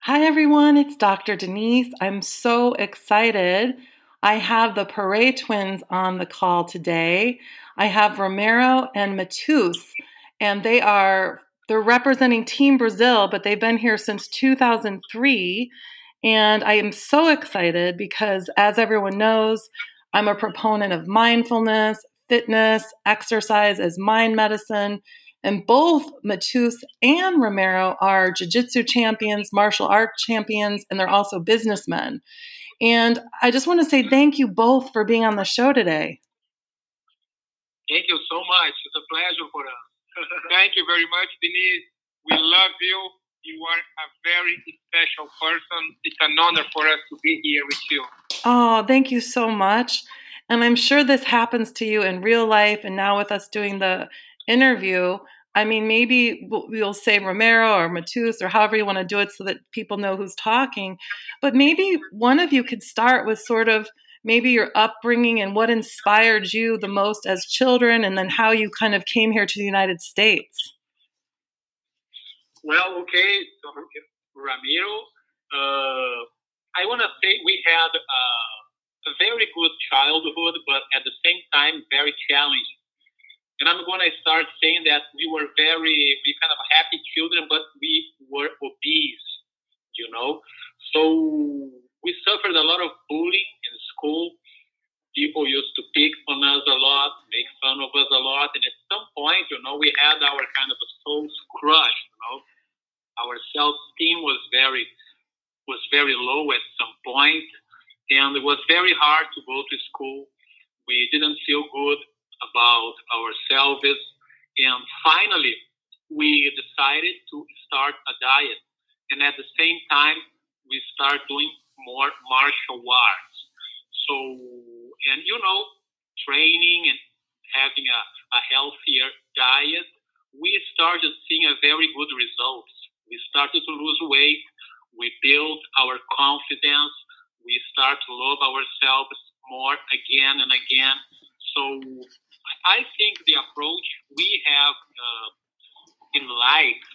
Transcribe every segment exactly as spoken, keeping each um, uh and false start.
Hi, everyone. It's Doctor Denise. I'm so excited. I have the Pare twins on the call today. I have Romero and Matus, and they are they're representing Team Brazil, but they've been here since two thousand three. And I am so excited because, as everyone knows, I'm a proponent of mindfulness, fitness, exercise as mind medicine. And both Matus and Romero are jiu-jitsu champions, martial art champions, and they're also businessmen. And I just want to say thank you both for being on the show today. Thank you so much. It's a pleasure for us. Thank you very much, Denise. We love you. You are a very special person. It's an honor for us to be here with you. Oh, thank you so much. And I'm sure this happens to you in real life and now with us doing the interview. I mean, maybe we'll say Romero or Matus or however you want to do it so that people know who's talking. But maybe one of you could start with sort of maybe your upbringing and what inspired you the most as children, and then how you kind of came here to the United States. Well, okay, so Ramiro, uh, I want to say we had uh, a very good childhood, but at the same time, very challenging. And I'm going to start saying that we were very, we kind of happy children, but we were obese, you know. So we suffered a lot of bullying in school. People used to pick on us a lot, make fun of us a lot. And at some point, you know, we had our kind of a soul crushed, you know. Our self-esteem was very, was very low at some point, and it was very hard to go to school. We didn't feel good about ourselves, and finally we decided to start a diet, and at the same time we start doing more martial arts. So, and you know, training and having a, a healthier diet, we started seeing a very good results. We started to lose weight, we built our confidence, we start to love ourselves more again and again. So I think the approach we have uh, in life,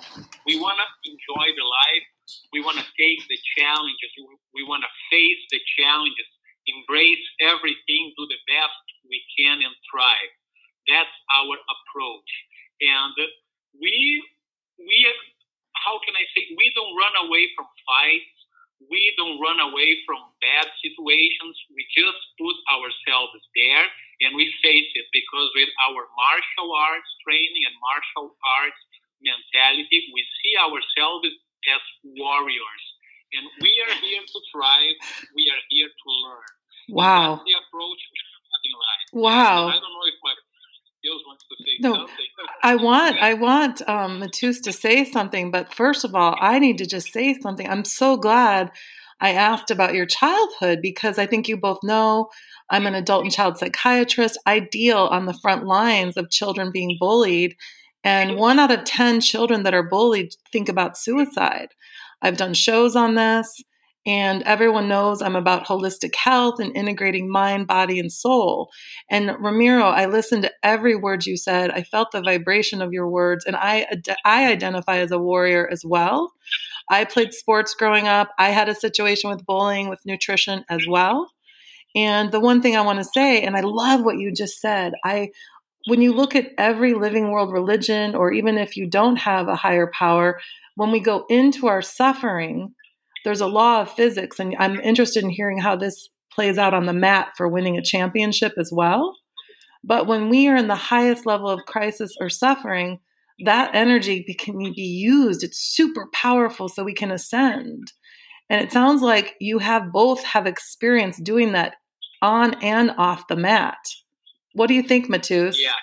we want to enjoy the life, we want to take the challenges, we want to face the challenges, embrace everything, do the best we can and thrive. That's our approach. And we, we, how can I say, we don't run away from fights. We don't run away from bad situations. We just put ourselves there and we face it, because with our martial arts training and martial arts mentality, we see ourselves as warriors. And we are here to thrive. We are here to learn. Wow. And that's the approach we have in life. Wow. And I don't know if my skills wants to say no, something. I want I want um, Matus to say something, but first of all, I need to just say something. I'm so glad I asked about your childhood, because I think you both know I'm an adult and child psychiatrist. I deal on the front lines of children being bullied, and one out of ten children that are bullied think about suicide. I've done shows on this, and everyone knows I'm about holistic health and integrating mind, body, and soul. And Ramiro, I listened to every word you said. I felt the vibration of your words, and I, I identify as a warrior as well. I played sports growing up. I had a situation with bullying, with nutrition as well. And the one thing I want to say, and I love what you just said, I when you look at every living world religion, or even if you don't have a higher power, when we go into our suffering, there's a law of physics, and I'm interested in hearing how this plays out on the mat for winning a championship as well. But when we are in the highest level of crisis or suffering, that energy can be used. It's super powerful, so we can ascend. And it sounds like you have both have experience doing that on and off the mat. What do you think, Matus? Yeah.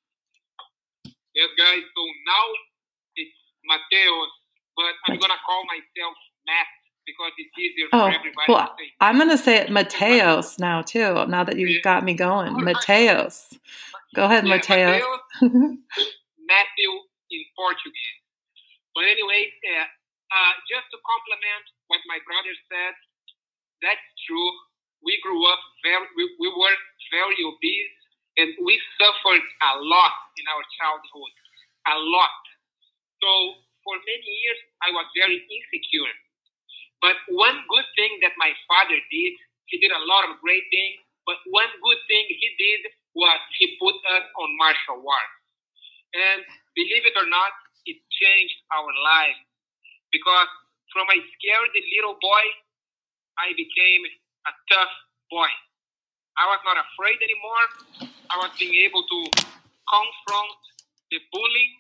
Yes, guys. So now it's Mateos, but I'm going to call myself Matt because it's easier oh, for everybody well, to say. I'm going to say it Mateos now, too, now that you've yeah. got me going. Right. Mateos. Go ahead, yeah, Mateos. Mateos Matthew in Portuguese. But anyway, uh, uh, just to complement what my brother said, that's true. We grew up very, we, we were very obese, and we suffered a lot in our childhood, a lot. So for many years, I was very insecure. But one good thing that my father did, he did a lot of great things, but one good thing he did was he put us on martial arts. And believe it or not, it changed our lives. Because from a scared little boy, I became a tough boy. I was not afraid anymore. I was being able to confront the bullying,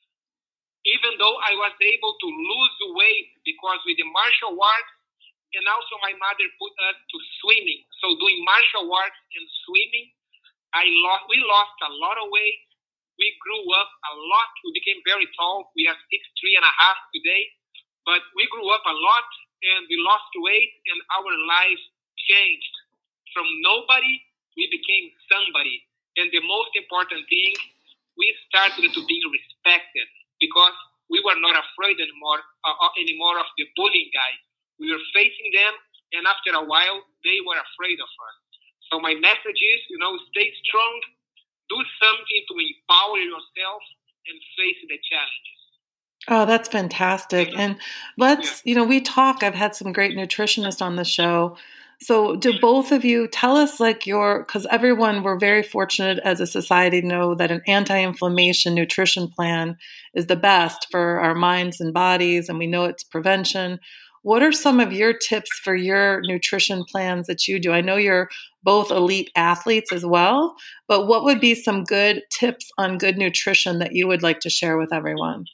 even though I was able to lose weight because with the martial arts, and also my mother put us to swimming. So doing martial arts and swimming, I lost. We lost a lot of weight. We grew up a lot. We became very tall. We are six three and a half today, but we grew up a lot and we lost weight, and our lives changed. From nobody, we became somebody. And the most important thing, we started to be respected because we were not afraid anymore, uh, anymore of the bullying guys. We were facing them, and after a while, they were afraid of us. So my message is, you know, stay strong, do something to empower yourself, and face the challenges. Oh, that's fantastic. And let's, you know, we talk, I've had some great nutritionists on the show. So do both of you tell us like your, because everyone, we're very fortunate as a society to know that an anti-inflammation nutrition plan is the best for our minds and bodies, and we know it's prevention. What are some of your tips for your nutrition plans that you do? I know you're both elite athletes as well, but what would be some good tips on good nutrition that you would like to share with everyone?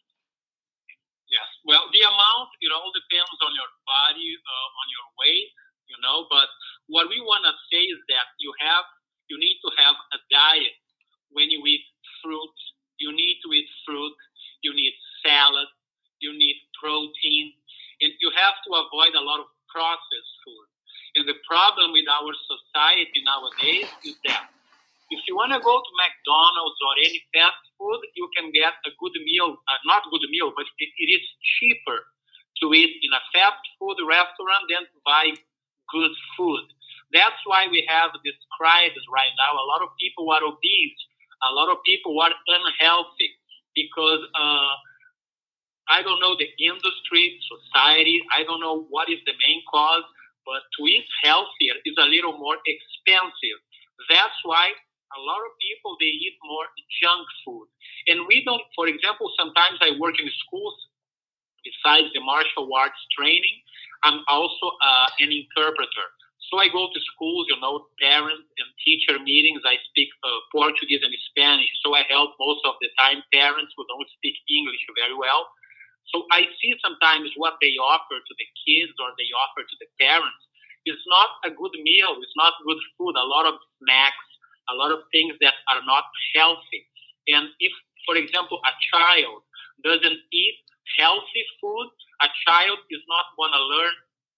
Yes, well, the amount, it all depends on your body, uh, on your weight, you know, but what we want to say is that you have, you need to have a diet. When you eat fruit, you need to eat fruit, you need salad, you need protein, and you have to avoid a lot of processed food. And the problem with our society nowadays is that if you want to go to McDonald's or any fast food, you can get a good meal, uh, not good meal, but it, it is cheaper to eat in a fast food restaurant than to buy good food. That's why we have this crisis right now. A lot of people are obese. A lot of people are unhealthy because uh, I don't know the industry, society. I don't know what is the main cause, but to eat healthier is a little more expensive. That's why a lot of people, they eat more junk food. And we don't, for example, sometimes I work in schools. Besides the martial arts training, I'm also uh, an interpreter. So I go to schools, you know, parent and teacher meetings. I speak uh, Portuguese and Spanish. So I help most of the time parents who don't speak English very well. So I see sometimes what they offer to the kids or they offer to the parents. It's not a good meal. It's not good food. A lot of snacks, a lot of things that are not healthy. And if, for example, a child doesn't eat healthy food, a child is not going to learn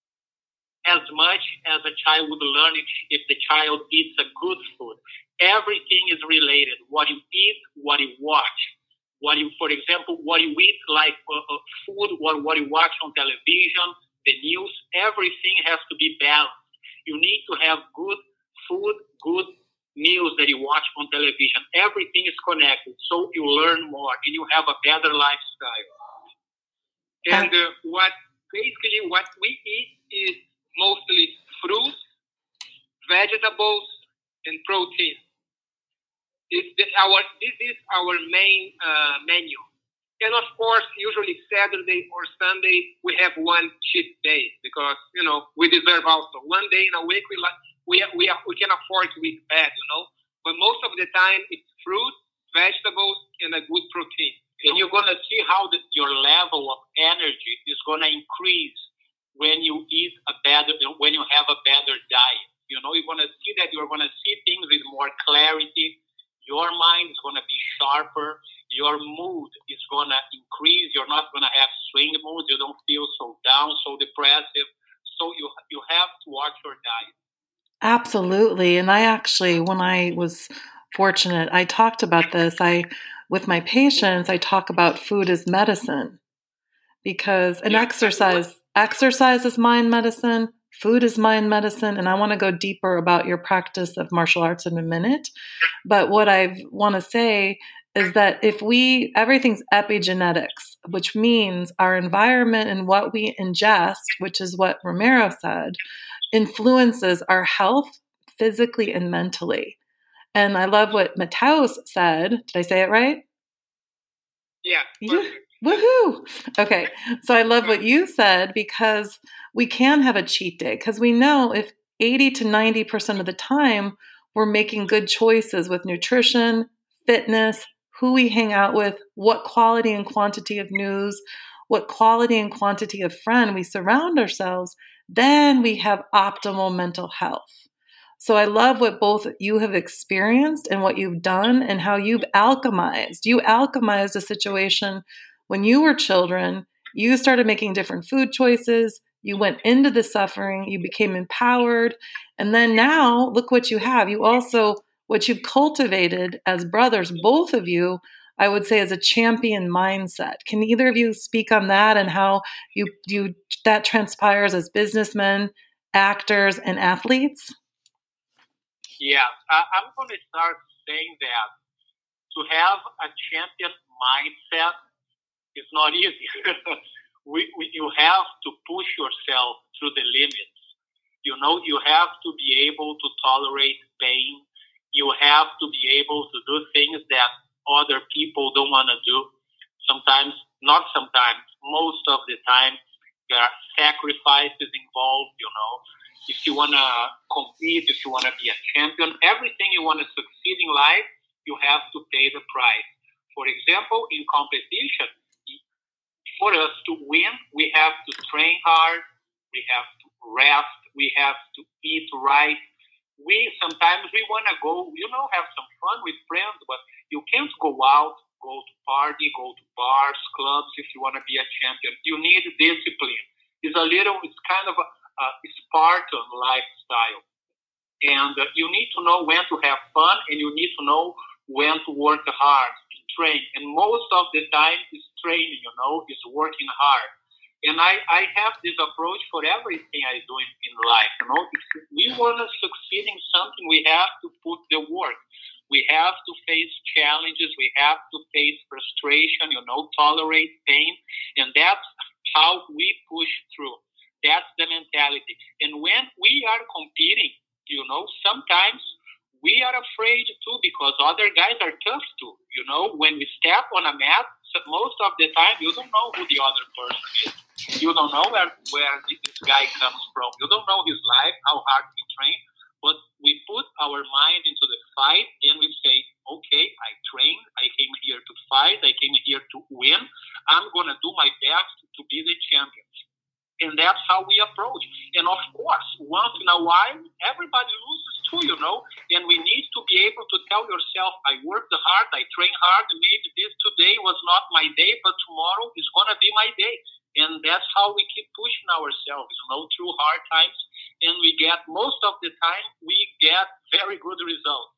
as much as a child would learn if, if the child eats a good food. Everything is related. What you eat, what you watch. What you, for example, what you eat like uh, uh, food, what, what you watch on television, the news, everything has to be balanced. You need to have good food, good news that you watch on television. Everything is connected, so you learn more and you have a better lifestyle. And uh, what basically what we eat is mostly fruits, vegetables, and protein. This, this, our, this is our main uh, menu. And of course, usually Saturday or Sunday, we have one cheat day because, you know, we deserve also. One day in a week, we like, we, we, we can afford to eat bad, you know. But most of the time, it's fruit, vegetables, and a good protein. And you're going to see how the, your level of energy is going to increase when you eat a better, when you have a better diet. You know, you're going to see that you're going to see things with more clarity. Your mind is going to be sharper. Your mood is going to increase. You're not going to have swing moods. You don't feel so down, so depressive. So you you have to watch your diet. Absolutely. And I actually, when I was fortunate, I talked about this. I, with my patients, I talk about food as medicine because an Yeah. exercise, exercise is mind medicine, food is mind medicine. And I want to go deeper about your practice of martial arts in a minute. But what I want to say is that if we, everything's epigenetics, which means our environment and what we ingest, which is what Ramiro said, influences our health physically and mentally. And I love what Mateus said. Did I say it right? Yeah. Yeah. Woohoo! Okay. So I love what you said, because we can have a cheat day, because we know if eighty to ninety percent of the time we're making good choices with nutrition, fitness, who we hang out with, what quality and quantity of news, what quality and quantity of friend we surround ourselves, then we have optimal mental health. So I love what both you have experienced and what you've done and how you've alchemized. You alchemized a situation when you were children. You started making different food choices. You went into the suffering. You became empowered. And then now look what you have. You also, what you've cultivated as brothers, both of you, I would say, is a champion mindset. Can either of you speak on that and how you, you that transpires as businessmen, actors, and athletes? Yeah, I, I'm going to start saying that to have a champion mindset is not easy. we, we, you have to push yourself through the limits. You know, you have to be able to tolerate pain. You have to be able to do things that other people don't want to do. Sometimes, not sometimes, most of the time, there are sacrifices involved, you know. If you want to compete, if you want to be a champion, everything you want to succeed in life, you have to pay the price. For example, in competition, for us to win, we have to train hard, we have to rest, we have to eat right. We sometimes we want to go, you know, have some fun with friends, but you can't go out, go to party, go to bars, clubs if you want to be a champion. You need discipline. It's a little, it's kind of a Uh, Spartan lifestyle, and uh, you need to know when to have fun, and you need to know when to work hard, to train. And most of the time is training, you know, is working hard. And I, I have this approach for everything I do in, in life. You know, if we want to succeed in something, we have to put the work. We have to face challenges. We have to face frustration. You know, tolerate pain, and that's how we push through. That's the mentality. And when we are competing, you know, sometimes we are afraid too, because other guys are tough too. You know, when we step on a mat, most of the time you don't know who the other person is. You don't know where, where this guy comes from. You don't know his life, how hard he trained. But we put our mind into the fight and we say, okay, I trained. I came here to fight. I came here to win. I'm going to do my best to be the champion. And that's how we approach. And of course, once in a while, everybody loses too, you know. And we need to be able to tell yourself, I worked hard, I trained hard, and maybe this today was not my day, but tomorrow is going to be my day. And that's how we keep pushing ourselves, you know, through hard times. And we get, most of the time, we get very good results.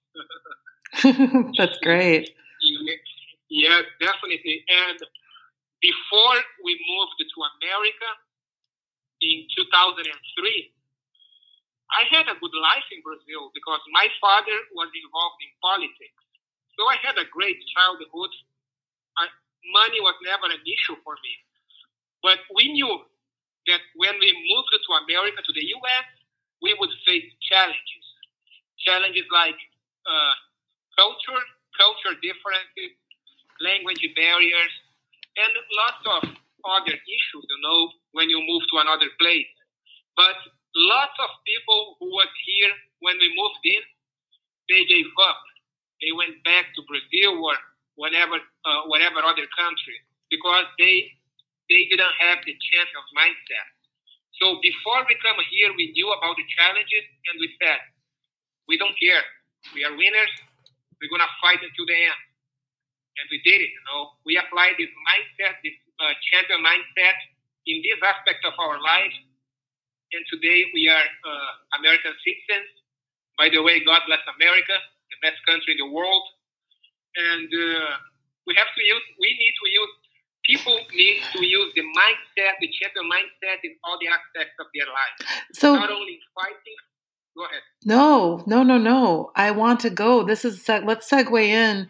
That's great. Yeah, definitely. And before we moved to America, in two thousand three, I had a good life in Brazil because my father was involved in politics. So I had a great childhood. I, money was never an issue for me. But we knew that when we moved to America, to the U S, we would face challenges. Challenges like uh, culture, culture differences, language barriers, and lots of other issues, you know, when you move to another place. But lots of people who was here when we moved in, they gave up. They went back to Brazil or whatever, uh, whatever other country, because they they didn't have the champion mindset. So before we come here, we knew about the challenges, and we said, we don't care. We are winners. We're gonna fight until the end. And we did it, you know. We applied this mindset, this uh, champion mindset in this aspect of our life. And today we are uh, American citizens. By the way, God bless America, the best country in the world. And uh, we have to use, we need to use, people need to use the mindset, the champion mindset in all the aspects of their life. So, not only fighting. Go ahead. No, no, no, no. I want to go. This is, let's segue in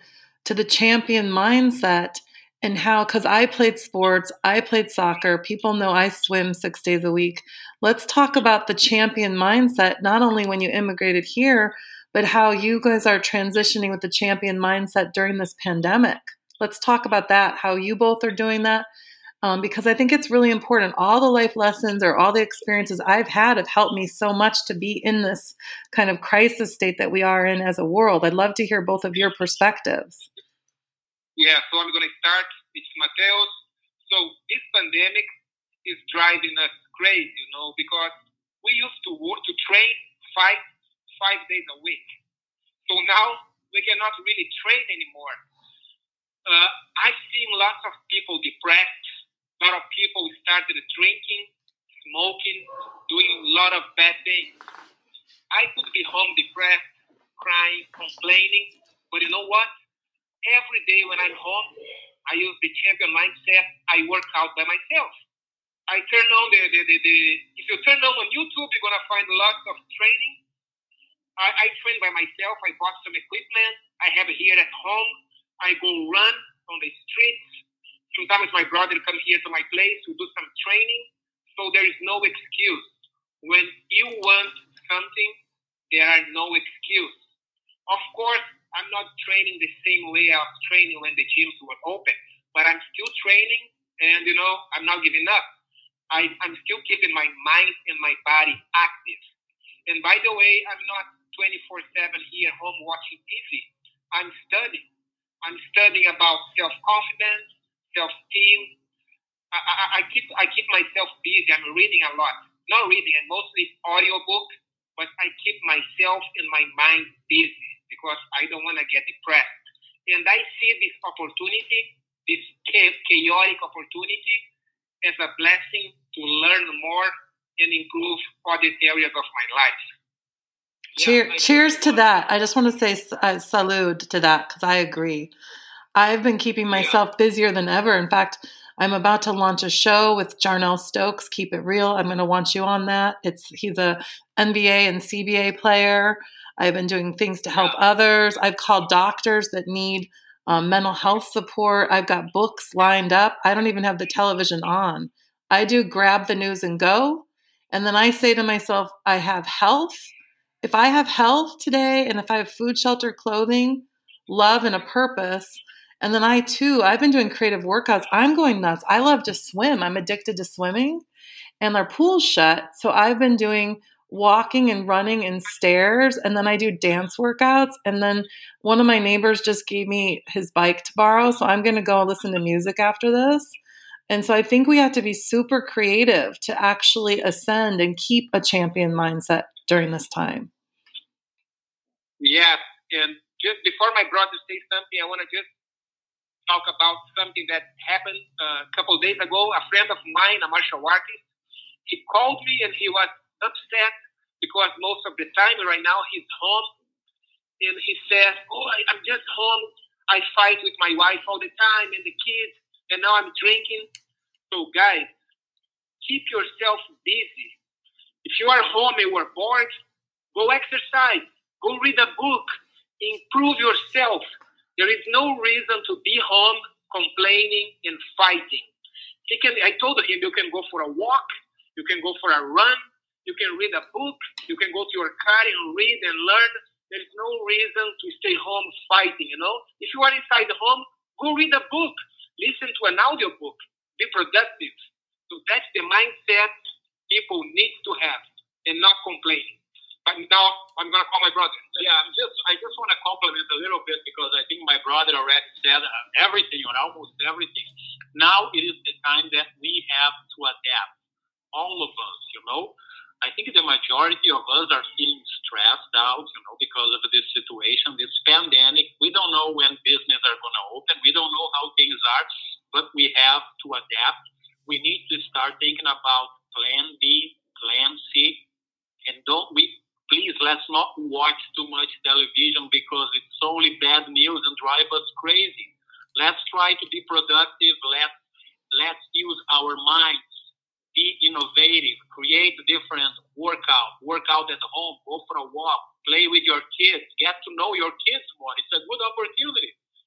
to the champion mindset and how, because I played sports, I played soccer, people know I swim six days a week. Let's talk about the champion mindset, not only when you immigrated here, but how you guys are transitioning with the champion mindset during this pandemic. Let's talk about that, how you both are doing that, um, because I think it's really important. All the life lessons or all the experiences I've had have helped me so much to be in this kind of crisis state that we are in as a world. I'd love to hear both of your perspectives. Yeah, so I'm going to start with Mateus. So this pandemic is driving us crazy, you know, because we used to work, to train five, five days a week. So now we cannot really train anymore. Uh, I've seen lots of people depressed. A lot of people started drinking, smoking, doing a lot of bad things. I could be home depressed, crying, complaining, but you know what? Every day when I'm home, I use the champion mindset. I work out by myself. I turn on the, the, the, the if you turn on on YouTube, you're going to find lots of training. I, I train by myself. I bought some equipment. I have it here at home. I go run on the streets. Sometimes my brother comes here to my place to do some training. So there is no excuse. When you want something, there are no excuses. Of course, I'm not training the same way I was training when the gyms were open, but I'm still training, and, you know, I'm not giving up. I, I'm still keeping my mind and my body active. And by the way, I'm not twenty-four seven here at home watching T V. I'm studying. I'm studying about self-confidence, self-esteem. I, I, I keep I keep myself busy. I'm reading a lot. Not reading, and mostly audiobook, but I keep myself and my mind busy, because I don't want to get depressed. And I see this opportunity, this chaotic opportunity, as a blessing to learn more and improve other areas of my life. Cheer, yeah, cheers to that. I just want to say uh, salud to that, because I agree. I've been keeping myself yeah. busier than ever. In fact, I'm about to launch a show with Jarnell Stokes, Keep It Real. I'm going to want you on that. It's He's a N B A and C B A player. I've been doing things to help yeah. others. I've called doctors that need um, mental health support. I've got books lined up. I don't even have the television on. I do grab the news and go. And then I say to myself, I have health. If I have health today, and if I have food, shelter, clothing, love, and a purpose, and then I too, I've been doing creative workouts. I'm going nuts. I love to swim. I'm addicted to swimming, and our pool's shut. So I've been doing walking and running in stairs, and then I do dance workouts. And then one of my neighbors just gave me his bike to borrow, so I'm going to go listen to music after this. And so I think we have to be super creative to actually ascend and keep a champion mindset during this time. Yes, and just before my brother says something, I want to just talk about something that happened uh, a couple of days ago. A friend of mine, a martial artist, he called me and he was upset because most of the time right now he's home, and he says, oh, I, I'm just home. I fight with my wife all the time and the kids, and now I'm drinking. So guys, keep yourself busy. If you are home and you are bored, go exercise, go read a book, improve yourself. There is no reason to be home complaining and fighting. He can. I told him, you can go for a walk, you can go for a run, you can read a book, you can go to your car and read and learn. There is no reason to stay home fighting, you know. If you are inside the home, go read a book, listen to an audio book, be productive. So that's the mindset people need to have, and not complaining. But now I'm going to call my brother. Yeah, I'm just, I just want to compliment a little bit, because I think my brother already said everything, or almost everything. Now it is the time that we have to adapt. All of us, you know. I think the majority of us are feeling stressed out, you know, because of this situation, this pandemic. We don't know when business are going to open. We don't know how things are, but we have to adapt. We need to start thinking about plan B, plan C, and don't we, please, let's not watch too much television, because it's only bad news and drive us crazy. Let's try to be productive. Let's, let's use our minds. Be innovative, create different workout, work out at home, go for a walk, play with your kids, get to know your kids more. It's a good opportunity.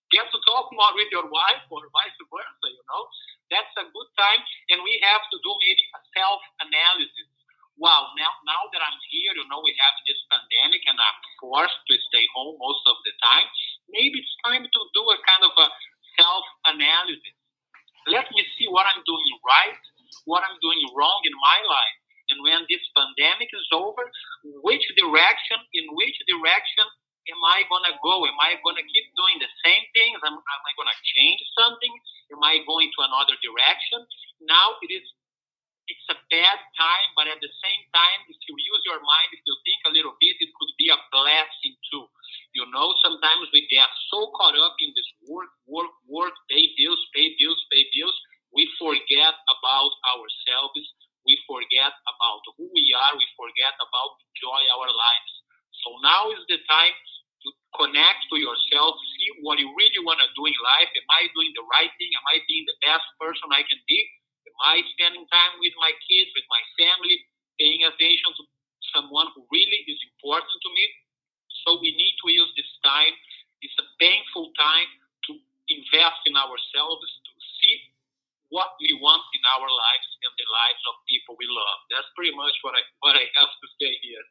get to talk more with your wife or vice versa, you know. That's a good time. And we have to do maybe a self-analysis. Wow, now, now that I'm here, you know, we have this pandemic and I'm forced to stay home most of the time. Maybe it's time to do a kind of a self-analysis. Let me see what I'm doing right, what I'm doing wrong in my life. And when this pandemic is over, which direction, in which direction am I going to go? Am I going to keep doing the same things? Am, am I going to change something? Am I going to another direction? Now it is, it's a bad time, but at the same time, if you use your mind, if you think a little bit, it could be a blessing too. You know, sometimes we get so caught up in this work, work, work, pay bills, pay bills, pay bills. We forget about ourselves. We forget about who we are. We forget about enjoy our lives. So now is the time to connect to yourself, see what you really want to do in life. Am I doing the right thing? Am I being the best person I can be? Am I spending time with my kids, with my family, paying attention to someone who really is important to me? So we need to use this time. It's a painful time to invest in ourselves, to see what we want in our lives and the lives of people we love. That's pretty much what I what I have to say here.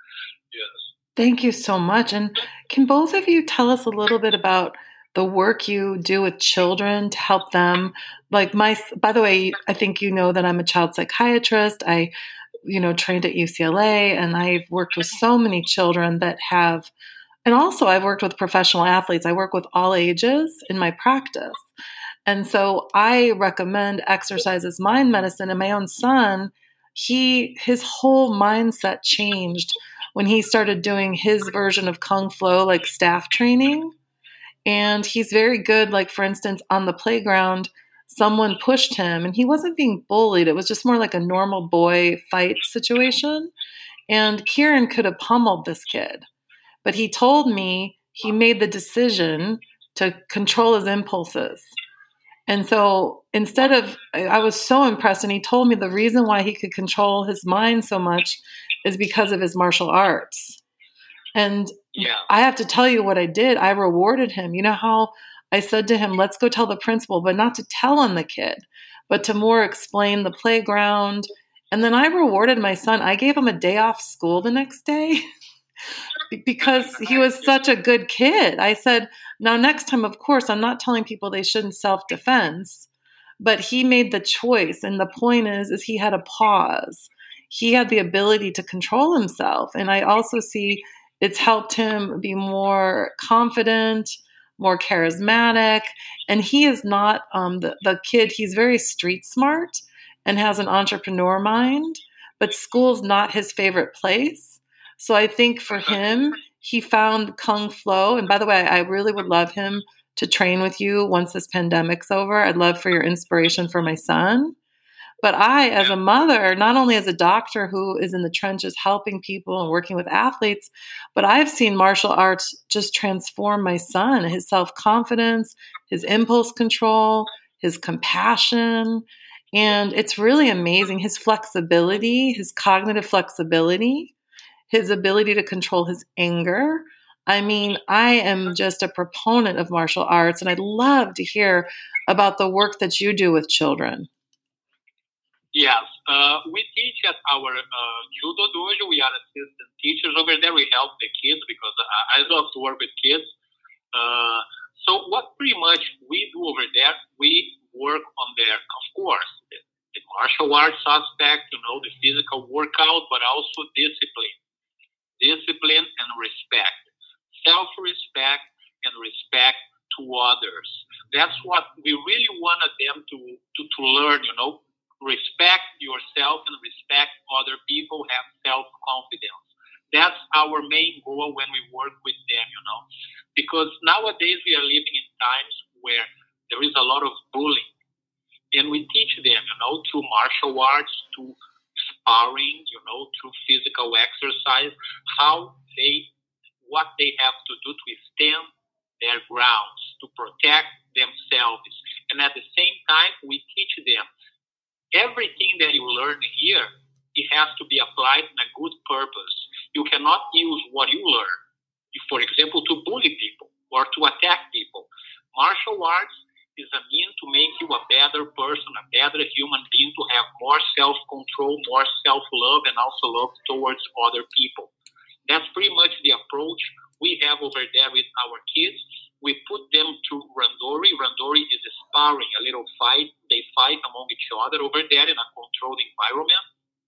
Yes. Thank you so much. And can both of you tell us a little bit about the work you do with children to help them? Like my, by the way, I think you know that I'm a child psychiatrist. I, you know, trained at U C L A, and I've worked with so many children that have, and also I've worked with professional athletes. I work with all ages in my practice. And so I recommend exercise as mind medicine. And my own son, he, his whole mindset changed when he started doing his version of Kung Flow, like staff training. And he's very good. Like, for instance, on the playground, someone pushed him and he wasn't being bullied. It was just more like a normal boy fight situation. And Kieran could have pummeled this kid. But he told me he made the decision to control his impulses. And so instead of, I was so impressed, and he told me the reason why he could control his mind so much is because of his martial arts. And yeah. I have to tell you what I did. I rewarded him. You know how I said to him, let's go tell the principal, but not to tell on the kid, but to more explain the playground. And then I rewarded my son. I gave him a day off school the next day. Because he was such a good kid. I said, now next time, of course, I'm not telling people they shouldn't self-defense, but he made the choice. And the point is, is he had a pause. He had the ability to control himself. And I also see it's helped him be more confident, more charismatic. And he is not um, the, the kid. He's very street smart and has an entrepreneur mind, but school's not his favorite place. So I think for him, he found Kung Flow. And by the way, I really would love him to train with you once this pandemic's over. I'd love for your inspiration for my son. But I, as a mother, not only as a doctor who is in the trenches helping people and working with athletes, but I've seen martial arts just transform my son, his self-confidence, his impulse control, his compassion. And it's really amazing. His flexibility, his cognitive flexibility, his ability to control his anger. I mean, I am just a proponent of martial arts, and I'd love to hear about the work that you do with children. Yes, uh, we teach at our uh, judo dojo. We are assistant teachers over there. We help the kids because I, I love to work with kids. Uh, so what pretty much we do over there, we work on their, of course, the, the martial arts aspect, you know, the physical workout, but also discipline. Discipline and respect, self-respect and respect to others. That's what we really wanted them to, to, to learn, you know, respect yourself and respect other people, have self-confidence. That's our main goal when we work with them, you know, because nowadays we are living in times where there is a lot of bullying, and we teach them, you know, through martial arts, to sparring, you know, through physical exercise, how they, what they have to do to stand their grounds, to protect themselves. And at the same time, we teach them everything that you learn here, it has to be applied in a good purpose. You cannot use what you learn, for example, to bully people or to attack people. Martial arts is a mean to make you a better person, a better human being, to have more self-control, more self-love, and also love towards other people. That's pretty much the approach we have over there with our kids. We put them through Randori. Randori is sparring, a little fight. They fight among each other over there in a controlled environment.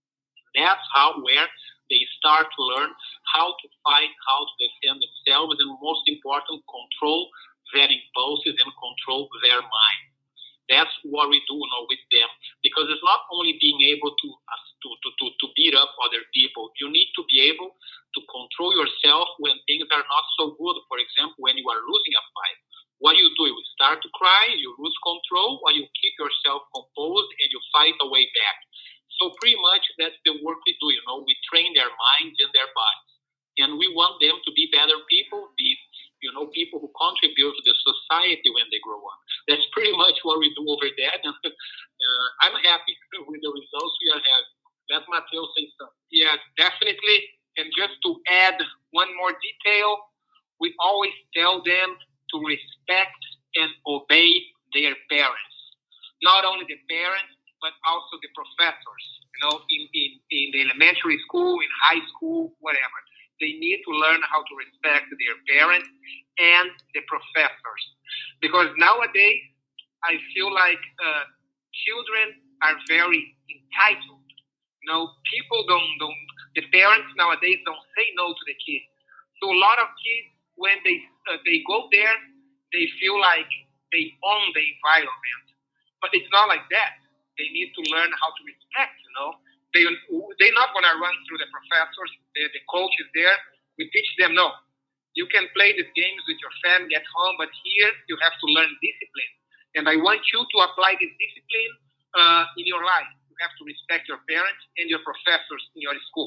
That's how where they start to learn how to fight, how to defend themselves, and most important, control their impulses and control their mind. That's what we do, you know, with them, because it's not only being able to, uh, to, to, to, to beat up other people. You need to be able to control yourself when things are not so good. For example, when you are losing a fight, what you do, you start to cry, you lose control, or you keep yourself composed and you fight a way back. So pretty much that's the work we do, you know, we train their minds and their bodies. And we want them to be better people, be, you know, people who contribute to the society when they grow up. That's pretty much what we do over there. And uh, I'm happy with the results we are having. Let Matteo say something. Yes, definitely. And just to add one more detail, we always tell them to respect and obey their parents. Not only the parents, but also the professors. You know, in, in, in the elementary school, in high school, whatever. They need to learn how to respect their parents and the professors. Because nowadays, I feel like uh, children are very entitled. You know, people don't, don't, the parents nowadays don't say no to the kids. So a lot of kids, when they uh, they go there, they feel like they own the environment. But it's not like that. They need to learn how to respect, you know. They, they're not going to run through the professors, the, the coaches there. We teach them, no, you can play these games with your family at home, but here you have to learn discipline. And I want you to apply this discipline uh, in your life. You have to respect your parents and your professors in your school.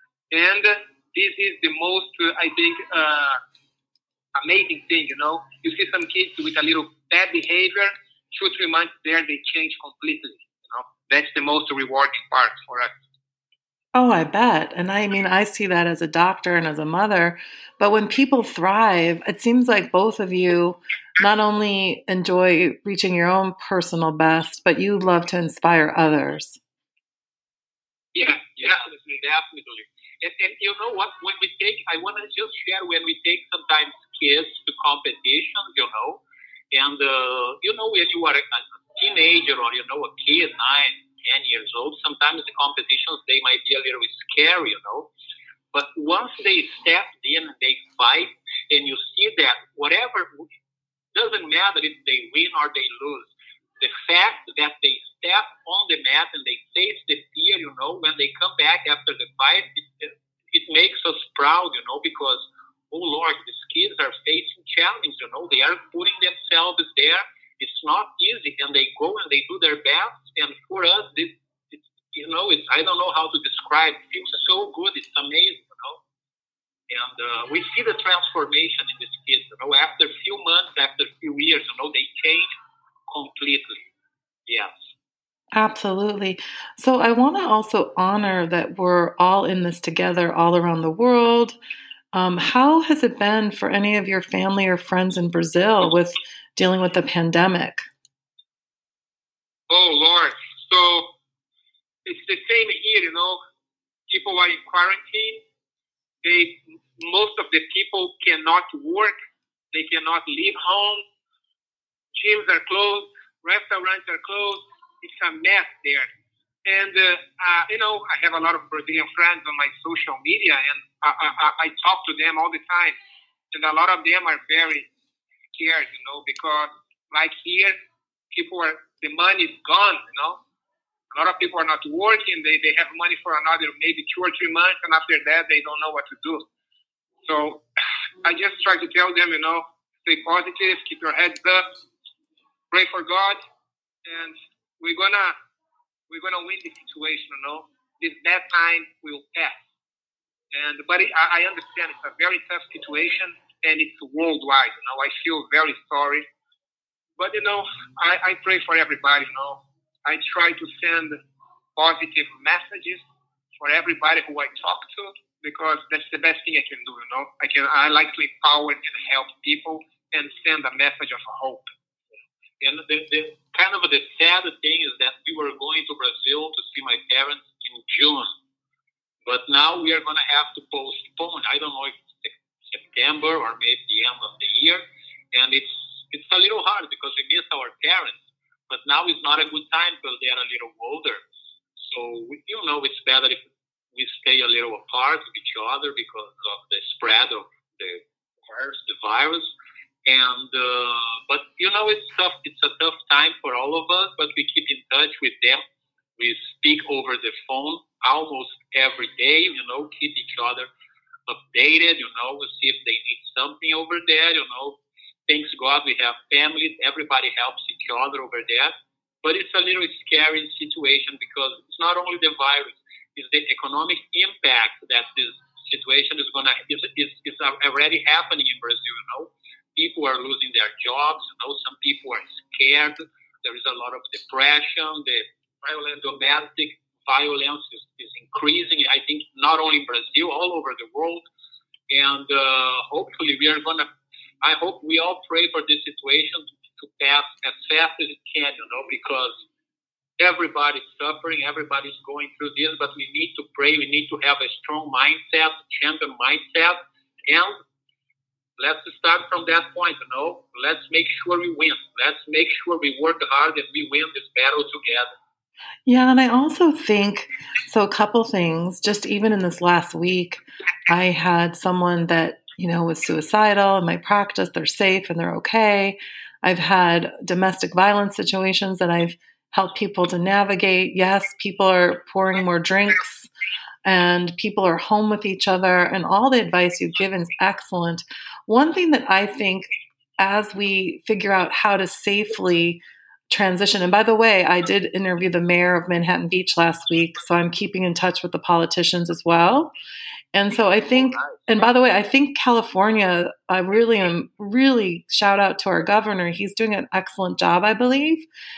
And uh, this is the most, uh, I think, uh, amazing thing, you know. You see some kids with a little bad behavior, two, three months there, they change completely. That's the most rewarding part for us. Oh, I bet. And I mean, I see that as a doctor and as a mother. But when people thrive, it seems like both of you not only enjoy reaching your own personal best, but you love to inspire others. Yeah, definitely, definitely. And, and you know what? When we take, I want to just share when we take sometimes kids to competitions, you know, and, uh, you know, when you are a teenager or, you know, a kid, nine, ten years old, sometimes the competitions, they might be a little scary, you know. But once they step in and they fight, and you see that whatever, doesn't matter if they win or they lose, the fact that they step on the mat and they face the fear, you know, when they come back after the fight, it, it makes us proud, you know, because, oh Lord, these kids are facing challenges, you know, they are putting themselves there. It's not easy, and they go and they do their best. And for us, this, it's, you know, it's, I don't know how to describe. It feels so good. It's amazing, you know. And uh, we see the transformation in these kids. You know, after a few months, after a few years, you know, they change completely. Yes. Absolutely. So I want to also honor that we're all in this together all around the world. Um, how has it been for any of your family or friends in Brazil with dealing with the pandemic? Oh, Lord. So it's the same here, you know. People are in quarantine. They, most of the people cannot work. They cannot leave home. Gyms are closed. Restaurants are closed. It's a mess there. And, uh, uh, you know, I have a lot of Brazilian friends on my social media, and I, I, I talk to them all the time. And a lot of them are very scared, you know, because like here, people are, the money is gone, you know. A lot of people are not working. They, they have money for another maybe two or three months, and after that, they don't know what to do. So I just try to tell them, you know, stay positive, keep your heads up, pray for God, and we're gonna we're gonna win this situation, you know. This bad time will pass. And but it, I, I understand it's a very tough situation, and it's worldwide. You know, I feel very sorry, but you know, I, I pray for everybody. You know, I try to send positive messages for everybody who I talk to, because that's the best thing I can do. You know, I can I like to empower and help people and send a message of hope. And the, the kind of the sad thing is that we were going to Brazil to see my parents in June, but now we are going to have to postpone. I don't know if it's September or maybe the end of the year, and it's it's a little hard because we miss our parents. But now is not a good time because they are a little older. So we, you know, it's better if we stay a little apart of each other because of the spread of the virus. The virus. And uh, but you know it's tough. It's a tough time for all of us. But we keep in touch with them. We speak over the phone almost every day. You know, keep each other updated. You know, we see if they need something over there. You know, thanks God we have families. Everybody helps each other over there. But it's a little scary situation because it's not only the virus; it's the economic impact that this situation is gonna is is, is already happening in Brazil. You know. People are losing their jobs. You know, some people are scared. There is a lot of depression. The violent domestic violence is, is increasing. I think not only in Brazil, all over the world. And uh, hopefully, we are gonna. I hope we all pray for this situation to, to pass as fast as it can. You know, because everybody's suffering, everybody's going through this. But we need to pray. We need to have a strong mindset, champion mindset, and let's start from that point, you know. Let's make sure we win. Let's make sure we work hard and we win this battle together. Yeah, and I also think, so a couple things, just even in this last week, I had someone that, you know, was suicidal in my practice. They're safe and they're okay. I've had domestic violence situations that I've helped people to navigate. Yes, people are pouring more drinks and people are home with each other, and all the advice you've given is excellent. One thing that I think as we figure out how to safely transition, and by the way, I did interview the mayor of Manhattan Beach last week, so I'm keeping in touch with the politicians as well. And so I think, and by the way, I think California, I really am, really shout out to our governor. He's doing an excellent job, I believe,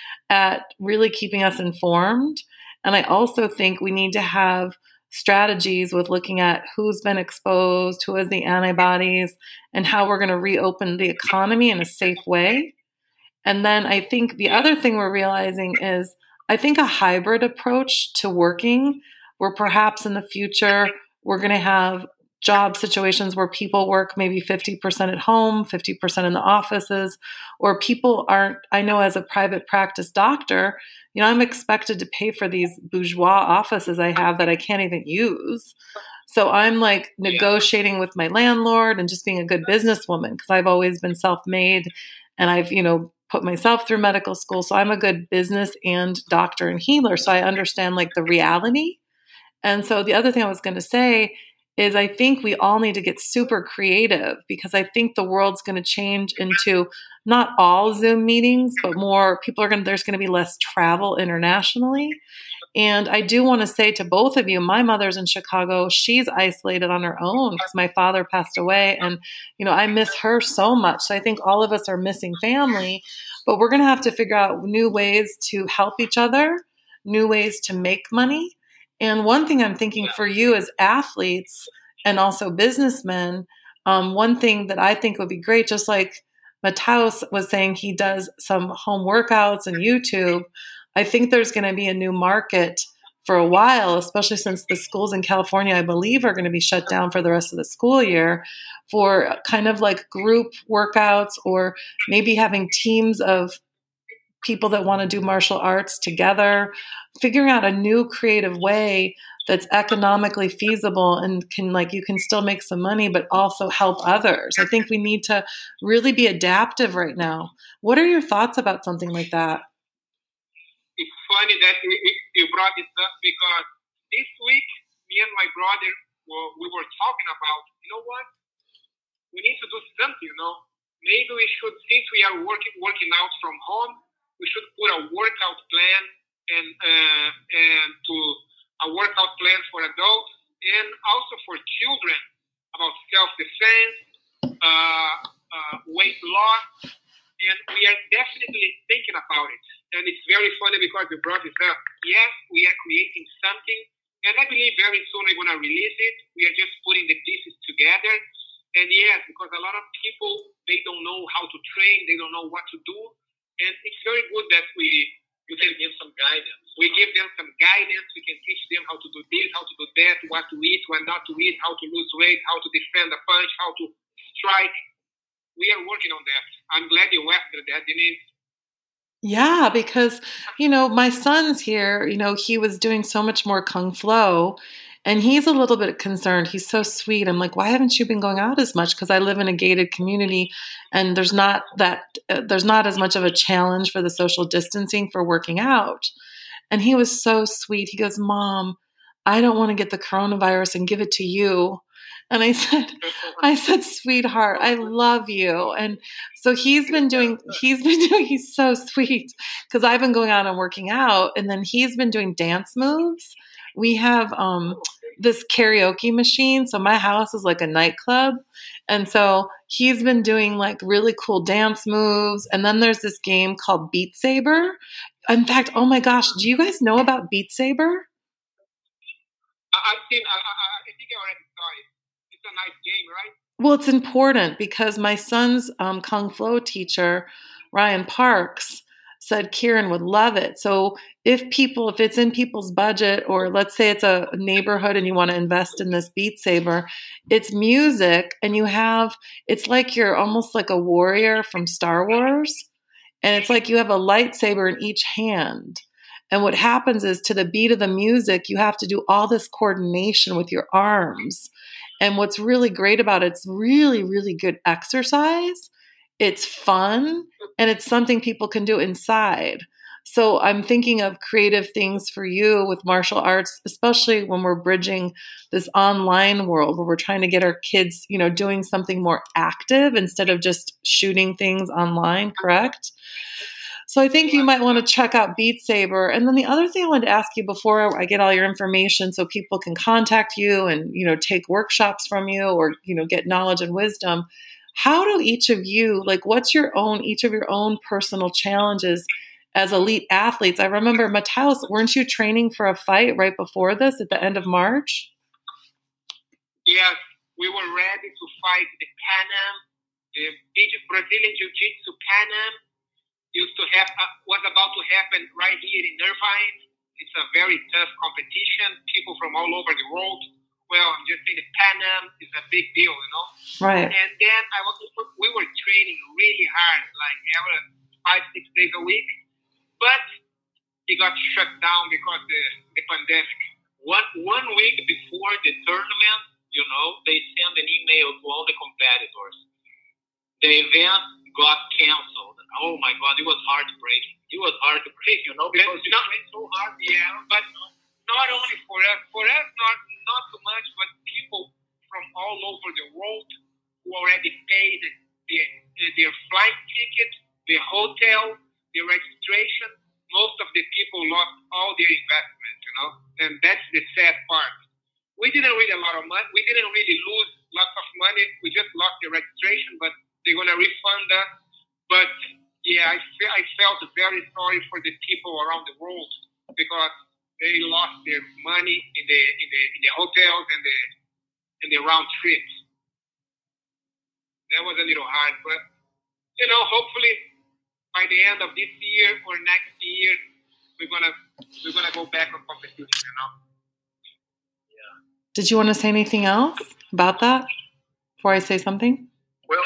at really keeping us informed. And I also think we need to have strategies with looking at who's been exposed, who has the antibodies, and how we're going to reopen the economy in a safe way. And then I think the other thing we're realizing is I think a hybrid approach to working, where perhaps in the future we're going to have job situations where people work maybe fifty percent at home, fifty percent in the offices, or people aren't, I know as a private practice doctor, you know, I'm expected to pay for these bourgeois offices I have that I can't even use. So I'm like negotiating with my landlord and just being a good businesswoman because I've always been self-made and I've, you know, put myself through medical school. So I'm a good business and doctor and healer. So I understand like the reality. And so the other thing I was going to say is I think we all need to get super creative because I think the world's going to change into not all Zoom meetings, but more people are going to, there's going to be less travel internationally. And I do want to say to both of you, my mother's in Chicago. She's isolated on her own because my father passed away. And, you know, I miss her so much. So I think all of us are missing family, but we're going to have to figure out new ways to help each other, new ways to make money. And one thing I'm thinking for you as athletes and also businessmen, um, one thing that I think would be great, just like Matheus was saying, he does some home workouts and YouTube. I think there's going to be a new market for a while, especially since the schools in California, I believe, are going to be shut down for the rest of the school year, for kind of like group workouts or maybe having teams of people that want to do martial arts together, figuring out a new creative way that's economically feasible and can, like, you can still make some money, but also help others. I think we need to really be adaptive right now. What are your thoughts about something like that? It's funny that you brought this up because this week, me and my brother, we were talking about, you know what? We need to do something, you know? Maybe we should, since we are working working out from home, we should put a workout plan and uh, and to a workout plan for adults and also for children about self-defense, uh, uh, weight loss, and we are definitely thinking about it. And it's very funny because you brought this up. Yes, we are creating something, and I believe very soon we're going to release it. We are just putting the pieces together. And yes, because a lot of people, they don't know how to train, they don't know what to do. And it's very good that we you can give some guidance. We give them some guidance. We can teach them how to do this, how to do that, what to eat, what not to eat, how to lose weight, how to defend a punch, how to strike. We are working on that. I'm glad you asked that, Denise. Yeah, because, you know, my son's here, you know, he was doing so much more Kung Flow, and he's a little bit concerned. He's so sweet. I'm like, why haven't you been going out as much? Because I live in a gated community, and there's not that uh, there's not as much of a challenge for the social distancing for working out. And he was so sweet. He goes, Mom, I don't want to get the coronavirus and give it to you. And I said, I said, sweetheart, I love you. And so he's been doing, he's been doing, he's so sweet because I've been going out and working out, and then he's been doing dance moves. We have um, this karaoke machine. So my house is like a nightclub. And so he's been doing like really cool dance moves. And then there's this game called Beat Saber. In fact, oh my gosh, do you guys know about Beat Saber? I've seen, I, I, I think I already saw it. It's a nice game, right? Well, it's important because my son's um, Kung Flow teacher, Ryan Parks, said Kieran would love it. So if people, if it's in people's budget, or let's say it's a neighborhood and you want to invest in this Beat Saber, it's music, and you have, it's like you're almost like a warrior from Star Wars. And it's like you have a lightsaber in each hand. And what happens is, to the beat of the music, you have to do all this coordination with your arms. And what's really great about it, it's really, really good exercise. It's fun, and it's something people can do inside. So I'm thinking of creative things for you with martial arts, especially when we're bridging this online world where we're trying to get our kids, you know, doing something more active instead of just shooting things online, correct? So I think you might want to check out Beat Saber. And then the other thing I wanted to ask you before I get all your information so people can contact you and, you know, take workshops from you, or, you know, get knowledge and wisdom. How do each of you, like, what's your own, each of your own personal challenges as elite athletes? I remember, Matheus, weren't you training for a fight right before this at the end of March? Yes, we were ready to fight the Pan Am, the Brazilian Jiu-Jitsu Pan Am. Used to have, uh, was about to happen right here in Irvine. It's a very tough competition. People from all over the world. Well, I'm just saying the Pan Am is a big deal, you know. Right. And then I was, we were training really hard, like every five, six days a week. But it got shut down because of the, the pandemic. One one week before the tournament, you know, they sent an email to all the competitors. The event got canceled. Oh my God, it was heartbreaking. It was heartbreaking, you know, because you trained so hard. Yeah, but not only for us, for us, not not too much, but people from all over the world who already paid their, their flight ticket, their hotel, their registration. Most of the people lost all their investment, you know, and that's the sad part. We didn't really a lot of money. We didn't really lose lots of money. We just lost the registration, but they're going to refund us. But yeah, I, fe- I felt very sorry for the people around the world because they lost their money in the in the in the hotels and the and the round trips. That was a little hard, but you know, hopefully by the end of this year or next year, we're gonna we're gonna go back on competition. You know. Yeah. Did you want to say anything else about that before I say something? Well,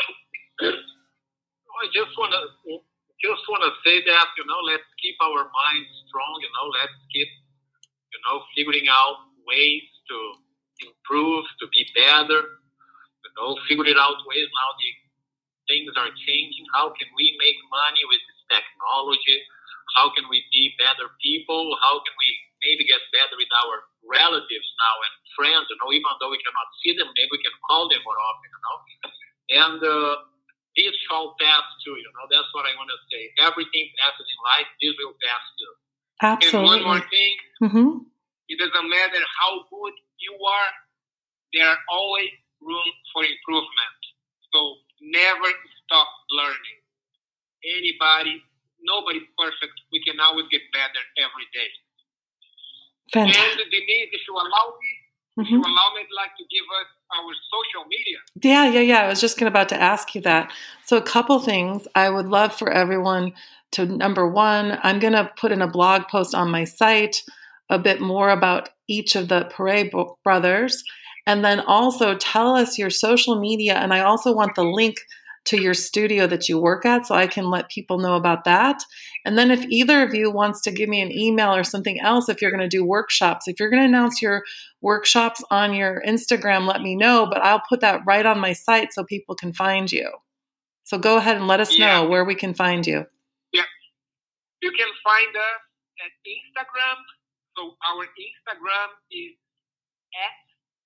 I just want to just want to say that, you know, let's keep our minds strong. You know, let's keep, you know, figuring out ways to improve, to be better. You know, figuring out ways now the things are changing. How can we make money with this technology? How can we be better people? How can we maybe get better with our relatives now and friends? You know, even though we cannot see them, maybe we can call them more often. You know, and uh, this shall pass too. You know, that's what I want to say. Everything passes in life. This will pass too. Absolutely. And one more thing. Mm-hmm. It doesn't matter how good you are. There are always room for improvement. So never stop learning. Anybody, nobody's perfect. We can always get better every day. Fantastic. And Denise, if you allow me, Mm-hmm. If you allow me, I'd like to give us our social media. Yeah, yeah, yeah. I was just about to ask you that. So a couple things. I would love for everyone to, number one, I'm going to put in a blog post on my site a bit more about each of the Pare brothers. And then also tell us your social media. And I also want the link to your studio that you work at so I can let people know about that. And then if either of you wants to give me an email or something else, if you're going to do workshops, if you're going to announce your workshops on your Instagram, let me know, but I'll put that right on my site so people can find you. So go ahead and let us yeah. know where we can find you. Yeah. You can find us at Instagram. So our Instagram is at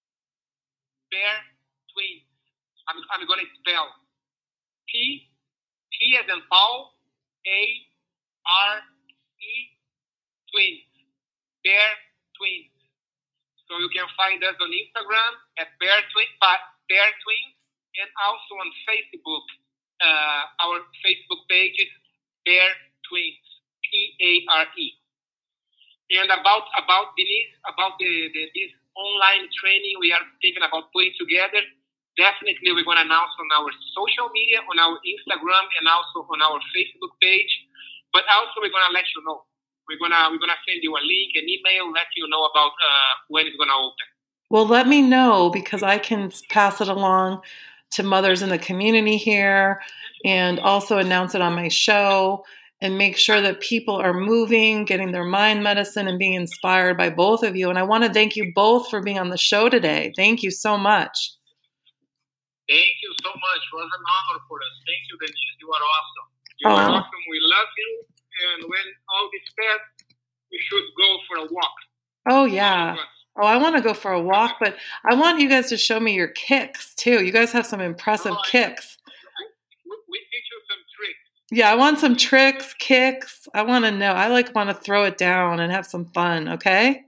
Bear Twins. I'm, I'm going to spell P, P as in Paul, A, R, E, Twins. Bear Twins. So you can find us on Instagram at Bear Twins, Bear Twins, and also on Facebook. Uh, our Facebook page is Bear Twins, P A R E. And about about Denise, about the, the this online training we are thinking about putting together, definitely we're going to announce on our social media, on our Instagram, and also on our Facebook page. But also we're going to let you know. We're going to we're going to send you a link, an email, let you know about uh, when it's going to open. Well, let me know because I can pass it along to mothers in the community here and also announce it on my show and make sure that people are moving, getting their mind medicine and being inspired by both of you. And I want to thank you both for being on the show today. Thank you so much. Thank you so much. It was an honor for us. Thank you, Denise. You are awesome. You oh. are awesome. We love you. And when all this passed, we should go for a walk. Oh, yeah. Oh, I want to go for a walk, but I want you guys to show me your kicks, too. You guys have some impressive oh, kicks. We, we teach you some tricks. Yeah, I want some tricks, kicks. I want to know. I like want to throw it down and have some fun, okay?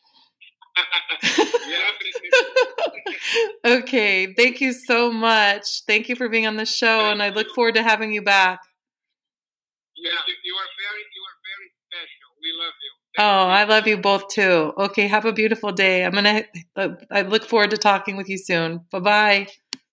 Okay, thank you so much. Thank you for being on the show, and I look forward to having you back. Yeah, you are very, you are very special. We love you. Thank oh, you. I love you both too. Okay, have a beautiful day. I'm gonna. I look forward to talking with you soon. Bye bye.